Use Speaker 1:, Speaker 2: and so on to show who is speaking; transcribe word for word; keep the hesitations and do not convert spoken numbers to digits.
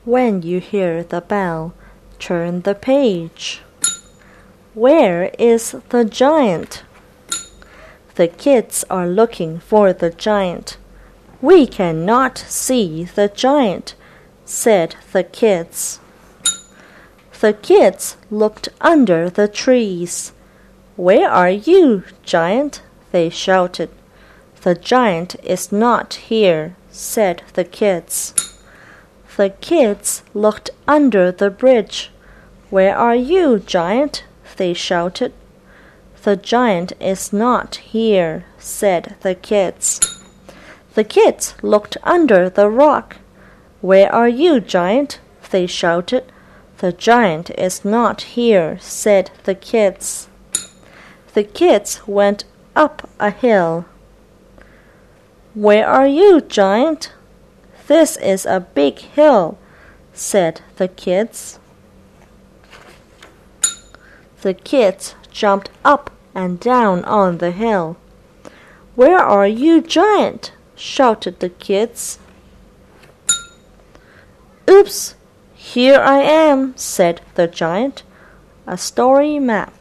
Speaker 1: When you hear the bell, turn the page. Where is the giant? The kids are looking for the giant. We cannot see the giant, said the kids. The kids looked under the trees. Where are you, giant? They shouted. The giant is not here, said the kids. The kids looked under the bridge. Where are you, giant? They shouted. The giant is not here, said the kids. The kids looked under the rock. Where are you, giant? They shouted. The giant is not here, said the kids. The kids went up a hill. Where are you, giant? This is a big hill, said the kids. The kids jumped up and down on the hill. Where are you, giant? Shouted the kids. Oops, here I am, said the giant. A story map.